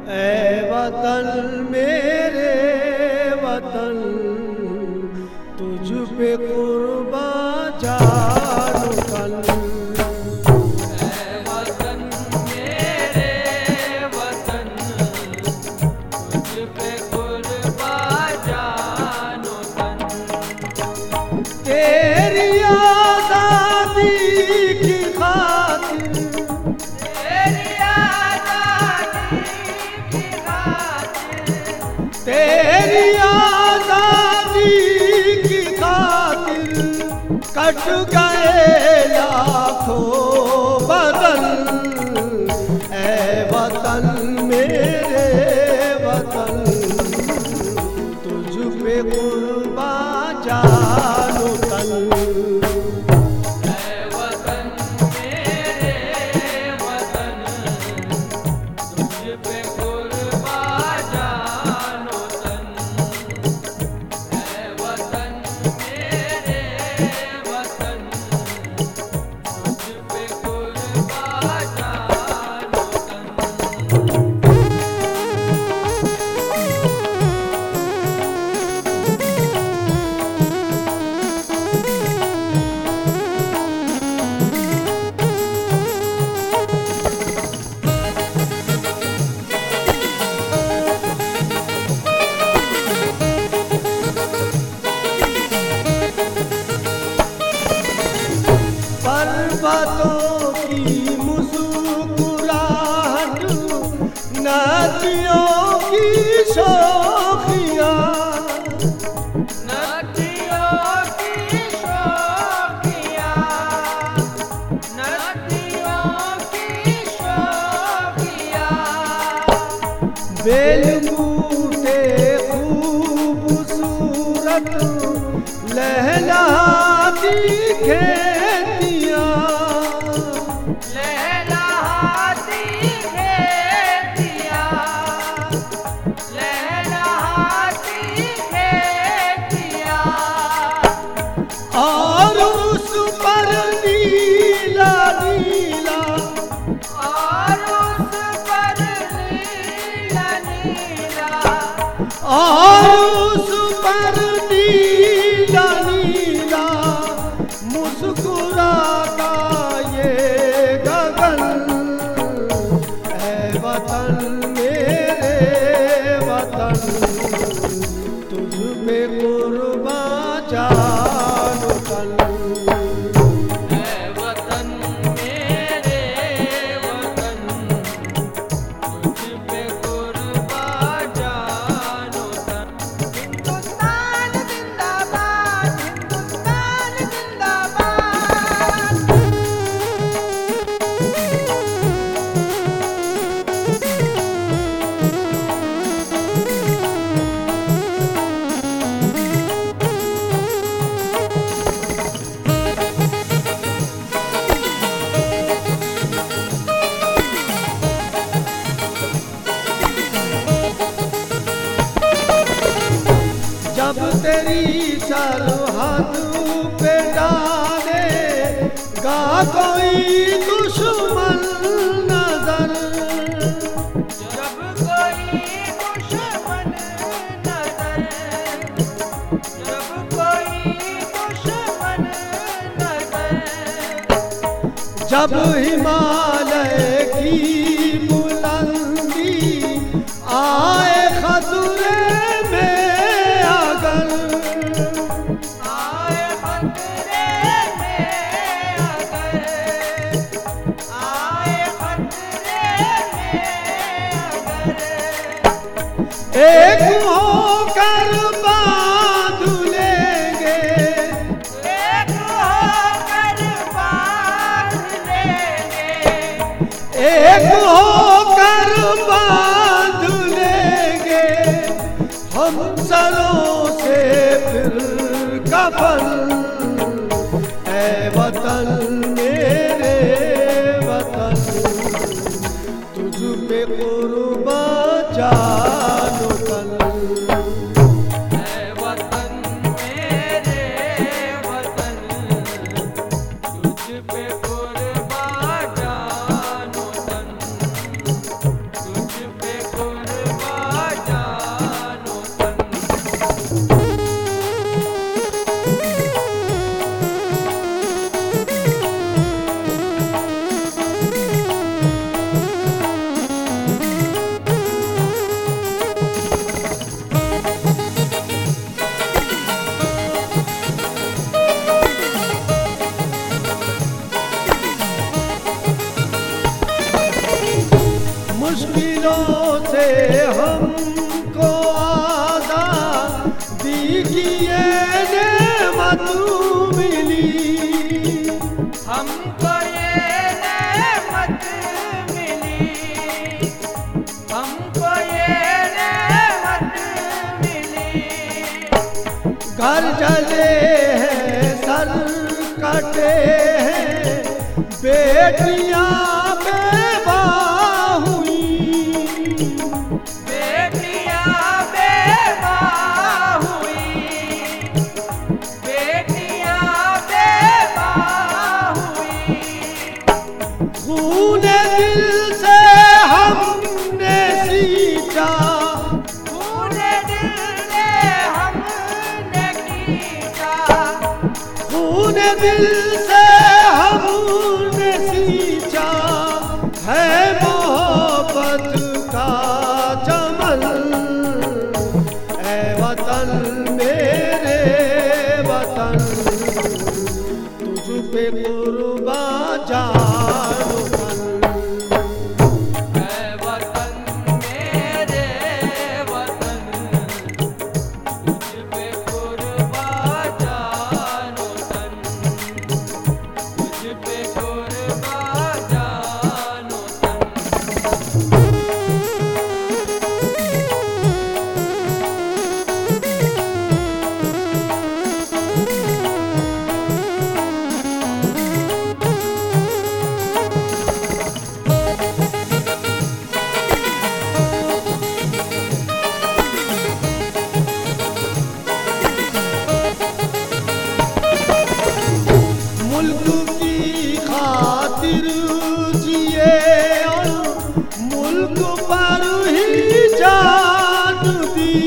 ऐ वतन मेरे वतन, तुझ पे कुर्बान जानो तन। ऐ वतन मेरे वतन, तुझ पे कुर्बान जानो तन। तेरी आज़ादी की खातिर, तेरी आज़ादी की खातिर, तेरी आज़ादी की खातिर कट गए लाखों बदन। ऐ वतन मेरे वतन, तुझ पे कुर्बान जानो तन। ऐ वतन मेरे वतन, तुझ पे कुर्बान जानो तन। ऐ वतन मेरे वतन, तुझ पे कुर्बान जानो तन। पर्वतों की मुस्कुराहट, नदियों की शोखियाँ, नदियों की शोखियाँ, नदियों की शोखियाँ, बेलबूटे खूबसूरत लहलहाती खेतियाँ, लहलहाती खेतियाँ, लहलहाती खेतियाँ, और उस पर नीला नीला, और उस पर नीला नीला, और उस पर नीला नीला मुस्कुराता ये गगन। ऐ वतन मेरे वतन, तुझ पे कुर्बान जानो तन। ऐ वतन मेरे वतन, तुझ पे कुर्बान जानो तन। हिंदुस्तान जिंदाबाद, हिंदुस्तान जिंदाबाद। जब तेरी सरहद पे डालेगा कोई दुश्मन नजर, जब कोई दुश्मन नजर, जब कोई दुश्मन नजर, जब हिमालय की बुलंदी आए खतरे में अगर, आए खतरे में अगर, आए खतरे में अगर, एक होकर बांध लेंगे, एक होकर बांध लेंगे, एक होकर बांध लेंगे हम सरों से फिर कफन। ऐ वतन मेरे वतन, तुझ पे कुर्बान जानो तन। ऐ वतन मेरे वतन, तुझ पे कुर्बान जानो तन। तुझ पे कुर्बान दिलों से हमको आज़ादी की ये नेमत मिली, हमको ये नेमत मिली, हमको ये नेमत मिली। घर जले हैं, सर कटे हैं, बेटियां बेवाह हुई, बेटियां बेवाह हुई, बेटियां बेवाह हुई। खूने दिल से हमने सींचा, खूने दिल से हमने खींचा, खूने दिल से हमने सींचा है मोहब्बत का चमन। ऐ वतन मेरे वतन, तुझ पे कुर्बान जानो मन। ऐ वतन मेरे वतन, तुझ पे कुर्बान जानो तन, तुझ पे कुर्बान जानो तन। मुल्क की खातिर जिए और मुल्क पर ही जान दी,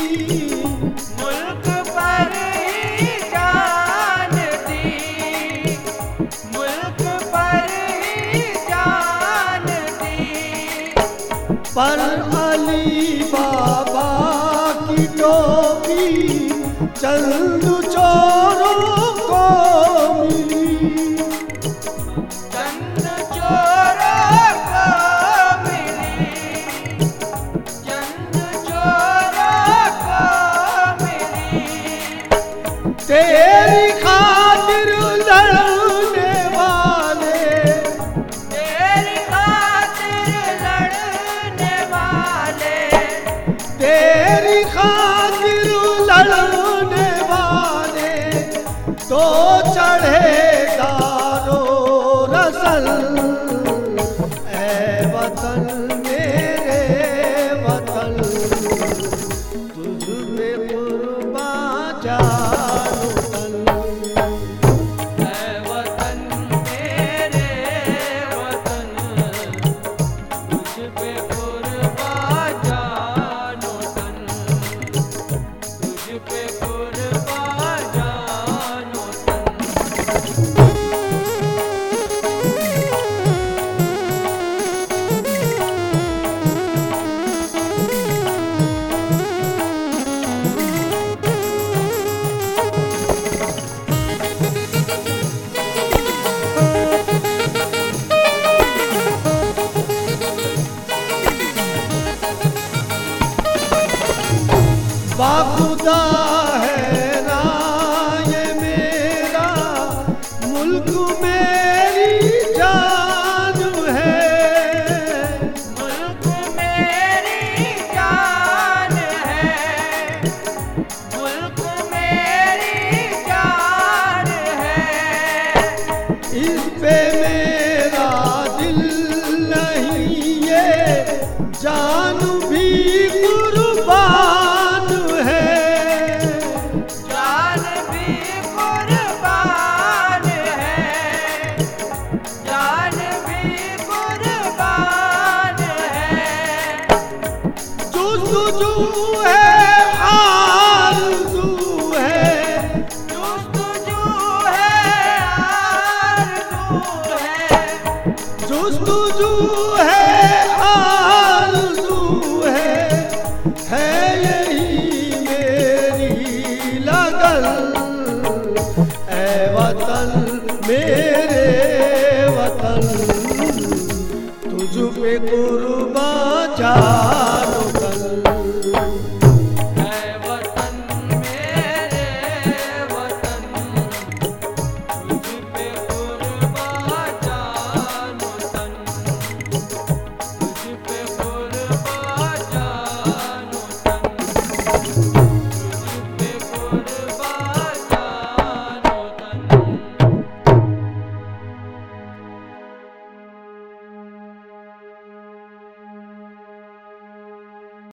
मुल्क पर ही जान दी, मुल्क पर ही जान दी। पर अली बाबा की टोपी चंद चोरों को मिली, चंद चोरों को मिली, चंद चोरों को मिली। तेरी खातिर लड़ने वाले, तेरी खातिर लड़ने वाले, तेरी खातिर लड़ने वाले तो चढ़े दारो रसल। ऐ वतन मेरे वतन, तुझ पे कुर्बान जानो तन। ऐ वतन मेरे वतन, तुझ पे कुर्बान जानो तन, तुझ पे कुर्बान जानो तन। बाखुदा है ना ये मेरा मुल्क, मेरी जान है, मुल्क मेरी जान है, मुल्क मेरी जान है। इस पे मेरा दिल नहीं, ये जान भी कुर्बान है, जान भी कुर्बान है, जान भी कुर्बान है। जुस्तजू है आरज़ू है, जुस्तजू है आरज़ू है, जुस्तजू है आरज़ू है यही मेरी लगन। ऐ वतन मेरे वतन, तुझ पे कुर्बान जा